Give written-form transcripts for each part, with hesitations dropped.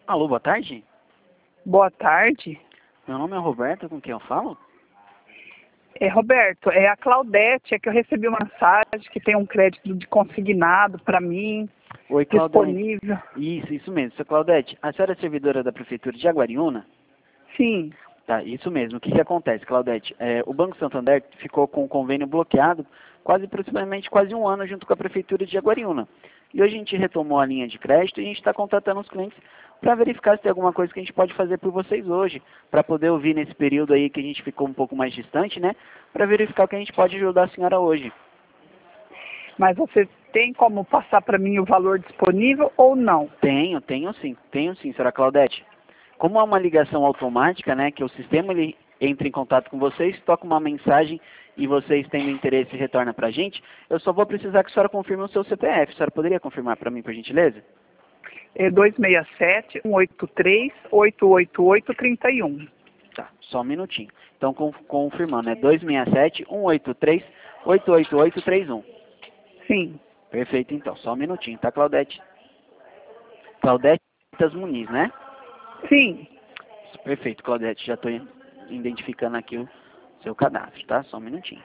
Alô, boa tarde. Boa tarde. Meu nome é Roberto, com quem eu falo? Roberto, é a Claudete, é que eu recebi uma mensagem que tem um crédito de consignado para mim, Oi, Claudete. disponível. Isso mesmo. Sra. Claudete, a senhora é servidora da Prefeitura de Jaguariúna? Sim. Tá, isso mesmo. O que acontece, Claudete? O Banco Santander ficou com o convênio bloqueado aproximadamente quase um ano junto com a Prefeitura de Jaguariúna. E hoje a gente retomou a linha de crédito e a gente está contatando os clientes para verificar se tem alguma coisa que a gente pode fazer por vocês hoje, para poder ouvir nesse período aí que a gente ficou um pouco mais distante, né? Para verificar o que a gente pode ajudar a senhora hoje. Mas você tem como passar para mim o valor disponível ou não? Tenho sim, senhora Claudete. Como é uma ligação automática, né, que o sistema ele entra em contato com vocês, toca uma mensagem e vocês tendo interesse retorna para a gente, eu só vou precisar que a senhora confirme o seu CPF. A senhora poderia confirmar para mim, por gentileza? É 267-183-888-31. Tá, só um minutinho. Então, confirmando, é 267-183-888-31. Sim. Perfeito, então. Só um minutinho, tá, Claudete? Claudete Muniz, né? Sim. Perfeito, Claudete. Já estou identificando aqui o seu cadastro, tá? Só um minutinho.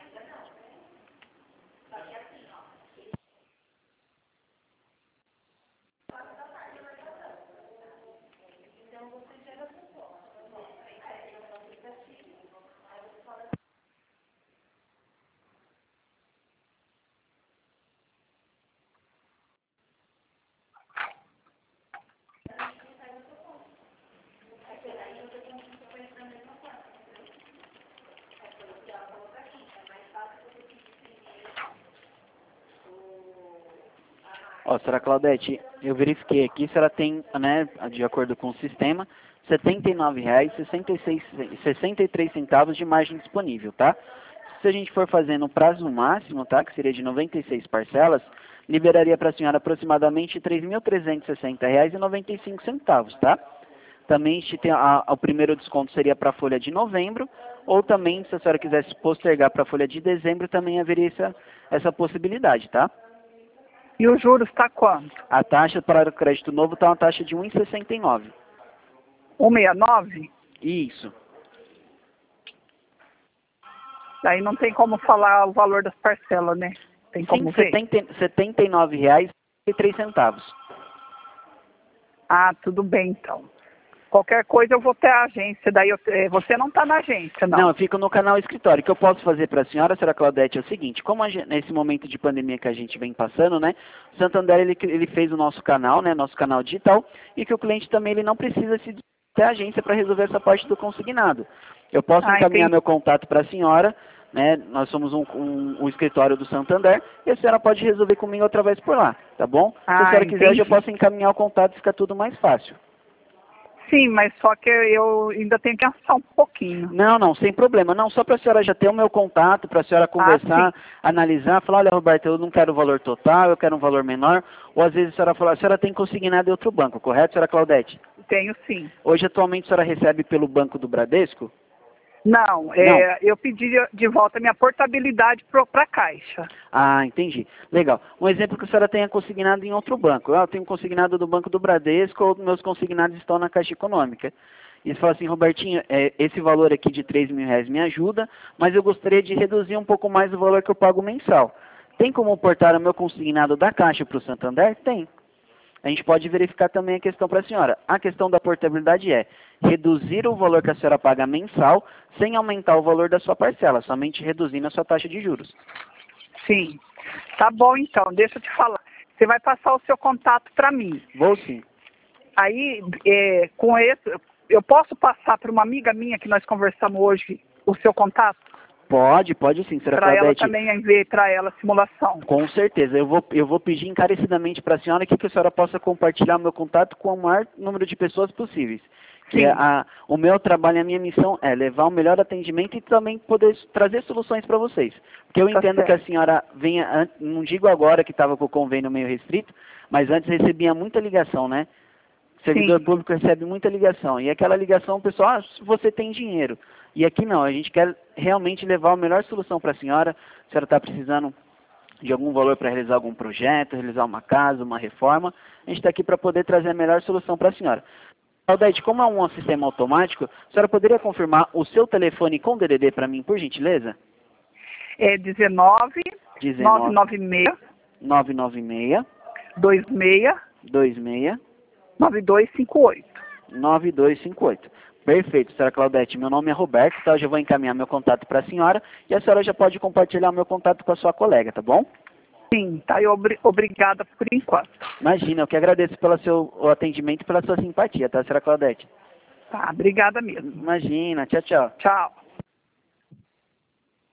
Ó, senhora Claudete, eu verifiquei aqui, a senhora tem, né, de acordo com o sistema, R$ 79,63 de margem disponível, tá? Se a gente for fazer no prazo máximo, tá, que seria de 96 parcelas, liberaria para a senhora aproximadamente R$ 3.360,95, tá? Também a gente tem o primeiro desconto seria para a folha de novembro, ou também, se a senhora quisesse postergar para a folha de dezembro, também haveria essa possibilidade, tá? E o juros está quanto? A taxa para o crédito novo está uma taxa de 1,69. 169? Isso. Daí não tem como falar o valor das parcelas, né? Tem como Sim, ver? R$ 79,03. Ah, tudo bem então. Qualquer coisa eu vou ter a agência, daí você não está na agência, não? Não, eu fico no canal escritório. O que eu posso fazer para a senhora Claudete, é o seguinte, como nesse momento de pandemia que a gente vem passando, né, o Santander ele fez o nosso canal, né, nosso canal digital, e que o cliente também ele não precisa se ter agência para resolver essa parte do consignado. Eu posso encaminhar meu contato para a senhora, né, nós somos um escritório do Santander, e a senhora pode resolver comigo outra vez por lá, tá bom? Se a senhora quiser, eu posso encaminhar o contato e fica tudo mais fácil. Sim, mas só que eu ainda tenho que pensar um pouquinho. Não, sem problema. Não, só para a senhora já ter o meu contato, para a senhora conversar, analisar, falar, olha, Roberto, eu não quero o valor total, eu quero um valor menor. Ou às vezes a senhora fala, a senhora tem consignado em outro banco, correto, senhora Claudete? Tenho sim. Hoje, atualmente, a senhora recebe pelo Banco do Bradesco? Não, eu pedi de volta minha portabilidade para a Caixa. Ah, entendi. Legal. Um exemplo que a senhora tenha consignado em outro banco. Eu tenho consignado do Banco do Bradesco ou meus consignados estão na Caixa Econômica. E você fala assim, Robertinho, esse valor aqui de R$ 3.000 me ajuda, mas eu gostaria de reduzir um pouco mais o valor que eu pago mensal. Tem como portar o meu consignado da Caixa para o Santander? Tem. A gente pode verificar também a questão para a senhora. A questão da portabilidade é reduzir o valor que a senhora paga mensal sem aumentar o valor da sua parcela, somente reduzindo a sua taxa de juros. Sim. Tá bom então, deixa eu te falar. Você vai passar o seu contato para mim. Vou sim. Aí, com esse, eu posso passar para uma amiga minha que nós conversamos hoje o seu contato? Pode sim, senhora Claudete. Para ela Claudete. também enviar para ela a simulação. Com certeza. Eu vou pedir encarecidamente para a senhora que a senhora possa compartilhar o meu contato com o maior número de pessoas possíveis. Que o meu trabalho, a minha missão é levar o melhor atendimento e também poder trazer soluções para vocês. Porque eu entendo que a senhora venha, não digo agora que estava com o convênio meio restrito, mas antes recebia muita ligação, né? O servidor público recebe muita ligação. E aquela ligação, o pessoal, você tem dinheiro. E aqui não, a gente quer realmente levar a melhor solução para a senhora está precisando de algum valor para realizar algum projeto, realizar uma casa, uma reforma, a gente está aqui para poder trazer a melhor solução para a senhora. Claudete, como é um sistema automático, a senhora poderia confirmar o seu telefone com DDD para mim, por gentileza? É 19 996 996 26 26 9258. 9258. Perfeito, senhora Claudete. Meu nome é Roberto, tá? Eu já vou encaminhar meu contato para a senhora e a senhora já pode compartilhar o meu contato com a sua colega, tá bom? Sim, tá. Obrigada por enquanto. Imagina, eu que agradeço pelo seu atendimento e pela sua simpatia, tá, senhora Claudete? Tá, obrigada mesmo. Imagina, tchau, tchau. Tchau.